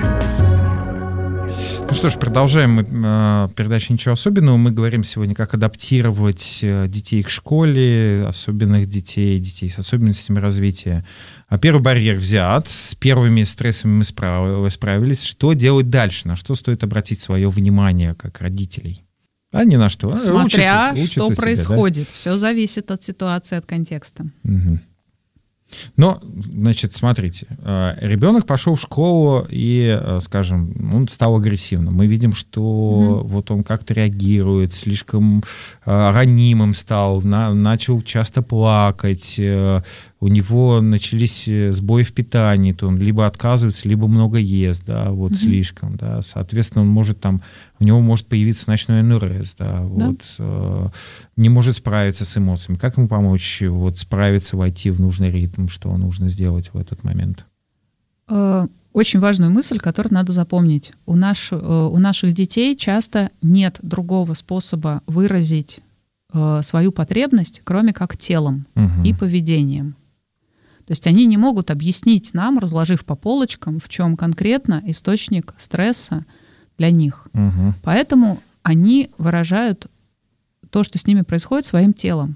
Ну что ж, продолжаем мы передачу «Ничего особенного». Мы говорим сегодня, как адаптировать детей к школе, особенных детей с особенностями развития. Первый барьер взят, с первыми стрессами мы справились. Что делать дальше? На что стоит обратить свое внимание как родителей? А не на что. Смотря что происходит. Да? Все зависит от ситуации, от контекста. Но, значит, смотрите, ребенок пошел в школу и, скажем, он стал агрессивным. Мы видим, что вот он как-то реагирует, слишком ранимым стал, начал часто плакать, у него начались сбои в питании, то он либо отказывается, либо много ест, да, вот слишком, да, соответственно, у него может появиться ночной НРС, да, вот, не может справиться с эмоциями. Как ему помочь вот справиться, войти в нужный ритм, что нужно сделать в этот момент? Очень важную мысль, которую надо запомнить. У наших детей часто нет другого способа выразить свою потребность, кроме как телом и поведением. То есть они не могут объяснить нам, разложив по полочкам, в чем конкретно источник стресса для них. Поэтому они выражают то, что с ними происходит, своим телом.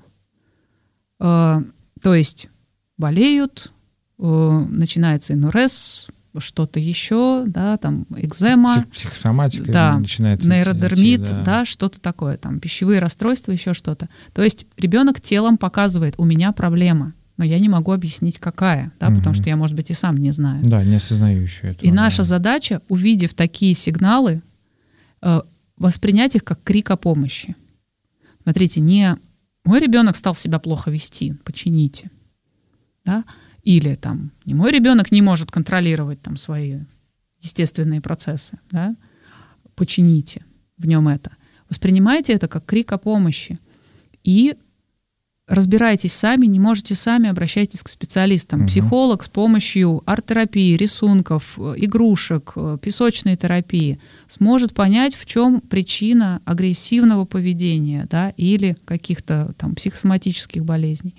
То есть болеют, начинается НРС, что-то еще, да, там экзема, психосоматика, да, начинает нейродермит, идти, да, что-то такое, там пищевые расстройства, еще что-то. То есть ребенок телом показывает: у меня проблема, но я не могу объяснить, какая, да, потому что я, может быть, и сам не знаю. Да, не осознаю еще этого. И наша задача, увидев такие сигналы, воспринять их как крик о помощи. Смотрите, не мой ребенок стал себя плохо вести, почините, да, или там не мой ребенок не может контролировать там свои естественные процессы, да, почините в нем это. Воспринимайте это как крик о помощи и разбирайтесь сами, не можете сами, обращайтесь к специалистам. Психолог с помощью арт-терапии, рисунков, игрушек, песочной терапии сможет понять, в чем причина агрессивного поведения, да, или каких-то там психосоматических болезней.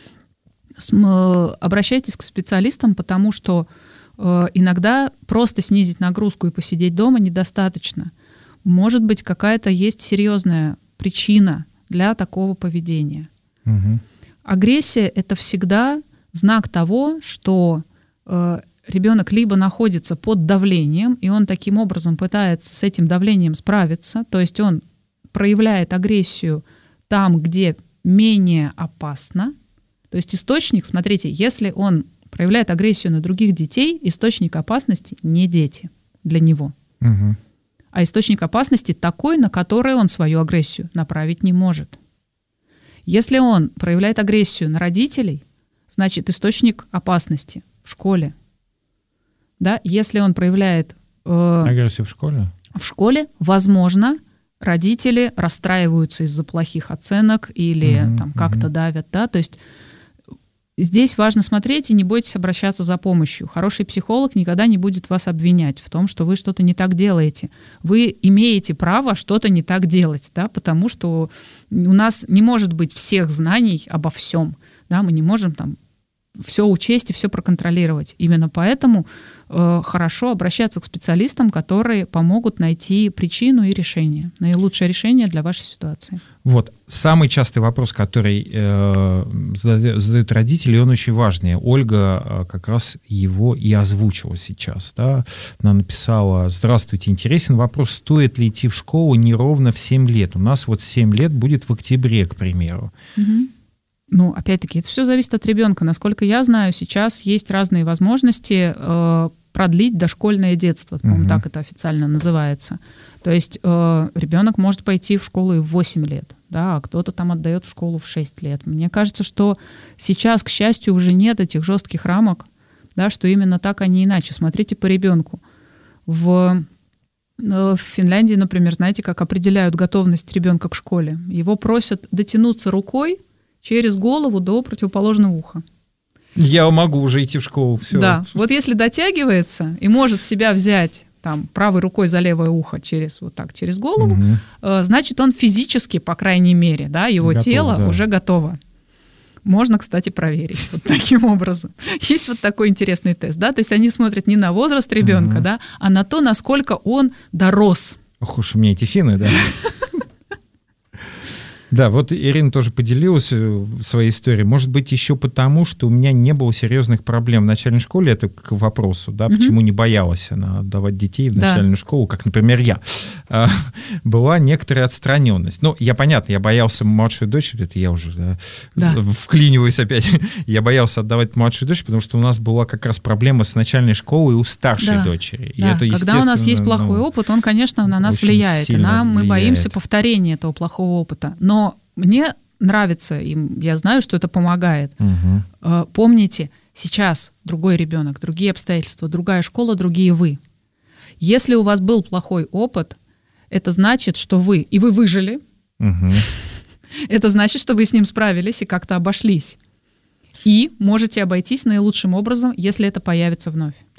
Обращайтесь к специалистам, потому что иногда просто снизить нагрузку и посидеть дома недостаточно. Может быть, какая-то есть серьезная причина для такого поведения. Агрессия — это всегда знак того, что ребенок либо находится под давлением, и он таким образом пытается с этим давлением справиться, то есть он проявляет агрессию там, где менее опасно. То есть источник, смотрите, если он проявляет агрессию на других детей, источник опасности не дети для него. А источник опасности такой, на который он свою агрессию направить не может. Если он проявляет агрессию на родителей, значит, источник опасности в школе. Да? Если он проявляет агрессию в школе? В школе, возможно, родители расстраиваются из-за плохих оценок или там как-то давят. Да? То есть здесь важно смотреть и не бойтесь обращаться за помощью. Хороший психолог никогда не будет вас обвинять в том, что вы что-то не так делаете. Вы имеете право что-то не так делать, да, потому что у нас не может быть всех знаний обо всем. Да, мы не можем там все учесть и все проконтролировать. Именно поэтому хорошо обращаться к специалистам, которые помогут найти причину и решение, наилучшее решение для вашей ситуации. Вот, самый частый вопрос, который задают родители, он очень важный. Ольга как раз его и озвучила сейчас. Да? Она написала: «Здравствуйте, интересен вопрос, стоит ли идти в школу не ровно в 7 лет. У нас вот 7 лет будет в октябре, к примеру». Ну, опять-таки, это все зависит от ребенка. Насколько я знаю, сейчас есть разные возможности продлить дошкольное детство, по-моему, так это официально называется. То есть ребенок может пойти в школу и в 8 лет, да, а кто-то там отдает в школу в 6 лет. Мне кажется, что сейчас, к счастью, уже нет этих жестких рамок, да, что именно так, а не иначе. Смотрите по ребенку. В Финляндии, например, знаете, как определяют готовность ребенка к школе? Его просят дотянуться рукой через голову до противоположного уха. Я могу уже идти в школу. Все. Да, вот если дотягивается и может себя взять там, правой рукой за левое ухо через, вот так, через голову, значит, он физически, по крайней мере, да, его готов, тело уже готово. Можно, кстати, проверить вот таким образом. Есть вот такой интересный тест, да, то есть они смотрят не на возраст ребенка, да, а на то, насколько он дорос. Ох уж у меня эти финны, да. Да, вот Ирина тоже поделилась своей историей. Может быть, еще потому, что у меня не было серьезных проблем в начальной школе. Это к вопросу, да, почему не боялась она отдавать детей в начальную школу, как, например, я. Была некоторая отстраненность. Ну, я боялся младшую дочь, это я уже вклиниваюсь опять. Я боялся отдавать младшую дочь, потому что у нас была как раз проблема с начальной школой у старшей дочери. И это, когда у нас есть плохой опыт, он, конечно, на нас влияет. И мы боимся повторения этого плохого опыта. Но мне нравится, и я знаю, что это помогает. Помните, сейчас другой ребенок, другие обстоятельства, другая школа, другие вы. Если у вас был плохой опыт, это значит, что вы выжили. Это значит, что вы с ним справились и как-то обошлись. И можете обойтись наилучшим образом, если это появится вновь.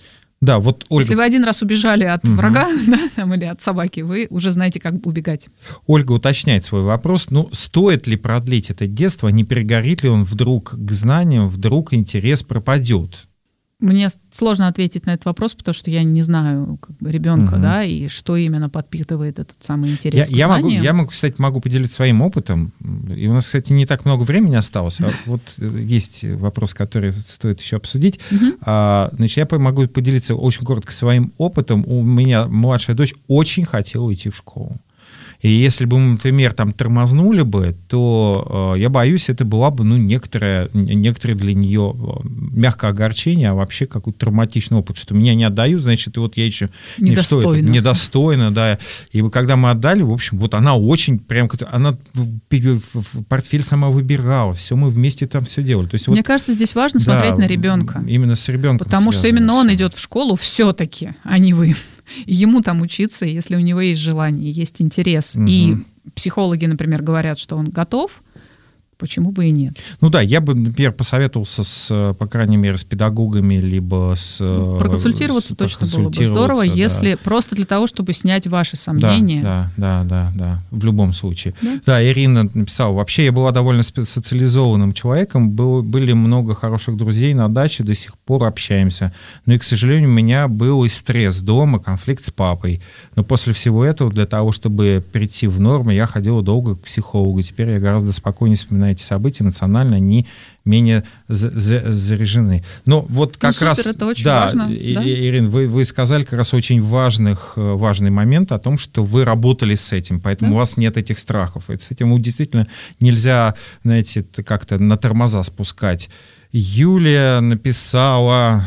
Да, вот, Ольга... Если вы один раз убежали от врага, да, там, или от собаки, вы уже знаете, как убегать. Ольга уточняет свой вопрос. Стоит ли продлить это детство, не перегорит ли он вдруг к знаниям, вдруг интерес пропадет? Мне сложно ответить на этот вопрос, потому что я не знаю ребенка, да, и что именно подпитывает этот самый интерес к знаниям. Кстати, могу поделиться своим опытом. И у нас, кстати, не так много времени осталось. А вот есть вопрос, который стоит еще обсудить. Значит, я могу поделиться очень коротко своим опытом. У меня младшая дочь очень хотела уйти в школу. И если бы мы, например, там тормознули бы, то я боюсь, это была бы некоторое для нее мягкое огорчение, а вообще какой-то травматичный опыт, что меня не отдают, значит, и вот я еще недостойно, да. И когда мы отдали, в общем, вот она очень прям, она портфель сама выбирала, все мы вместе там все делали. То есть, мне кажется, здесь важно смотреть на ребенка. Именно с ребенком. Потому что именно он идет в школу все-таки, а не вы. Ему там учиться, если у него есть желание, есть интерес, и психологи, например, говорят, что он готов, почему бы и нет? Я бы, например, посоветовался, по крайней мере, с педагогами, либо с... Проконсультироваться точно было бы здорово, если просто для того, чтобы снять ваши сомнения. Да, в любом случае. Да, Ирина написала, вообще я была довольно социализованным человеком, были много хороших друзей на даче, до сих пор общаемся. Но и, к сожалению, у меня был и стресс дома, конфликт с папой. Но после всего этого, для того, чтобы перейти в норму, я ходила долго к психологу. Теперь я гораздо спокойнее вспоминаю эти события, эмоционально они менее заряжены. Но вот как раз... это очень важно. Ирина, вы сказали как раз очень важный момент о том, что вы работали с этим, поэтому у вас нет этих страхов. И с этим действительно нельзя, знаете, как-то на тормоза спускать. Юлия написала,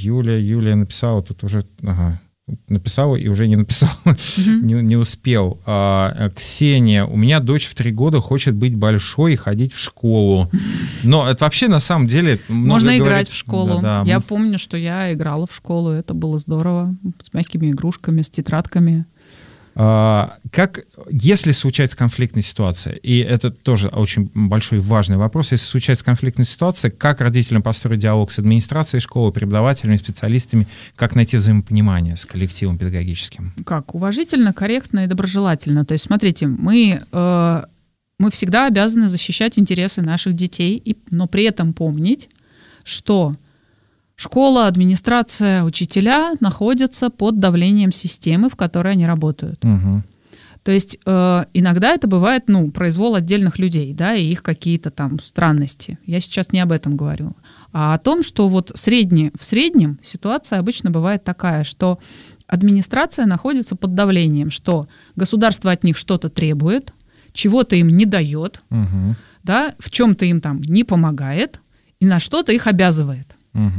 тут уже... написала и уже не написала, не успел. Ксения, у меня дочь в 3 года хочет быть большой и ходить в школу. Но это вообще на самом деле... Можно играть в школу. Да. Я помню, что я играла в школу, это было здорово, с мягкими игрушками, с тетрадками. Если случается конфликтная ситуация, и это тоже очень большой и важный вопрос, если случается конфликтная ситуация, как родителям построить диалог с администрацией школы, преподавателями, специалистами, как найти взаимопонимание с коллективом педагогическим? Как? Уважительно, корректно и доброжелательно. То есть, смотрите, мы всегда обязаны защищать интересы наших детей, но при этом помнить, что школа, администрация, учителя находятся под давлением системы, в которой они работают. То есть иногда это бывает, произвол отдельных людей, да, и их какие-то там странности. Я сейчас не об этом говорю, а о том, что вот в среднем ситуация обычно бывает такая, что администрация находится под давлением, что государство от них что-то требует, чего-то им не дает, да, в чем-то им там не помогает и на что-то их обязывает.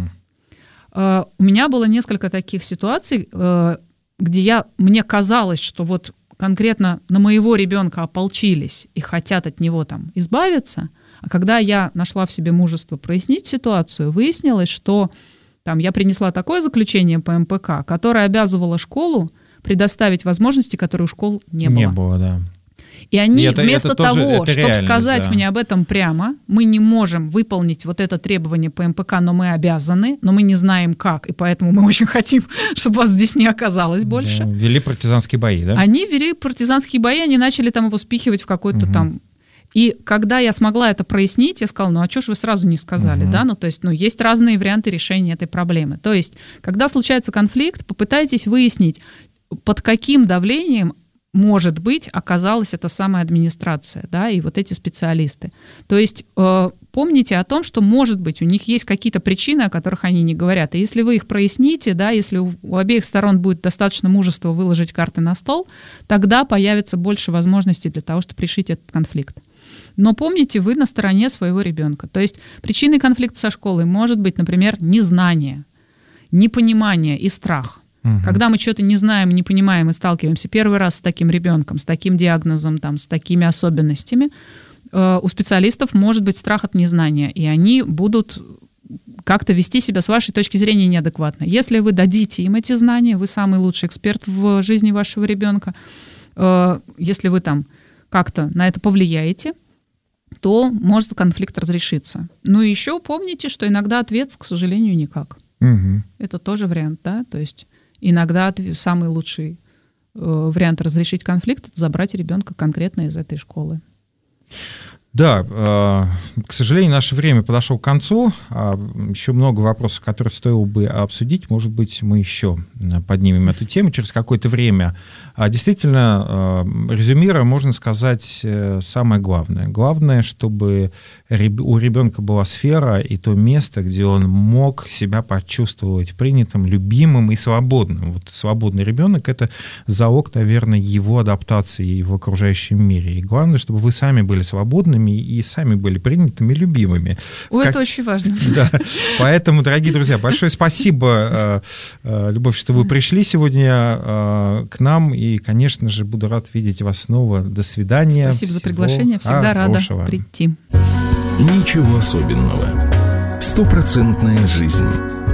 У меня было несколько таких ситуаций, где мне казалось, что вот конкретно на моего ребенка ополчились и хотят от него там избавиться, а когда я нашла в себе мужество прояснить ситуацию, выяснилось, что там я принесла такое заключение по МПК, которое обязывало школу предоставить возможности, которые у школ не было. Не было, да. И они вместо того, чтобы сказать мне об этом прямо, мы не можем выполнить вот это требование по МПК, но мы обязаны, но мы не знаем как, и поэтому мы очень хотим, чтобы вас здесь не оказалось больше. Да, вели партизанские бои, да? Они вели партизанские бои, они начали там его спихивать в какой-то там... И когда я смогла это прояснить, я сказала, а что ж вы сразу не сказали, да? То есть, есть разные варианты решения этой проблемы. То есть, когда случается конфликт, попытайтесь выяснить, под каким давлением может быть, оказалась эта самая администрация, да, и вот эти специалисты. То есть помните о том, что, может быть, у них есть какие-то причины, о которых они не говорят. И если вы их проясните, да, если у обеих сторон будет достаточно мужества выложить карты на стол, тогда появится больше возможностей для того, чтобы решить этот конфликт. Но помните, вы на стороне своего ребенка. То есть причиной конфликта со школой может быть, например, незнание, непонимание и страх. Когда мы что-то не знаем, не понимаем и сталкиваемся первый раз с таким ребенком, с таким диагнозом, там, с такими особенностями, у специалистов может быть страх от незнания, и они будут как-то вести себя с вашей точки зрения неадекватно. Если вы дадите им эти знания, вы самый лучший эксперт в жизни вашего ребенка, если вы там как-то на это повлияете, то может конфликт разрешиться. Ну и еще помните, что иногда ответ, к сожалению, никак. Угу. Это тоже вариант, да? То есть иногда самый лучший вариант разрешить конфликт — это забрать ребенка конкретно из этой школы. Да, к сожалению, наше время подошло к концу. Еще много вопросов, которые стоило бы обсудить. Может быть, мы еще поднимем эту тему через какое-то время. Действительно, резюмируя, можно сказать самое главное. Главное, чтобы у ребенка была сфера и то место, где он мог себя почувствовать принятым, любимым и свободным. Вот свободный ребенок — это залог, наверное, его адаптации в окружающем мире. И главное, чтобы вы сами были свободными и сами были принятыми, любимыми. Это очень важно. Да. Поэтому, дорогие друзья, большое спасибо, Любовь, что вы пришли сегодня к нам. И, конечно же, буду рад видеть вас снова. До свидания. Спасибо за приглашение. Всегда рада прийти. Ничего особенного. 100% жизнь.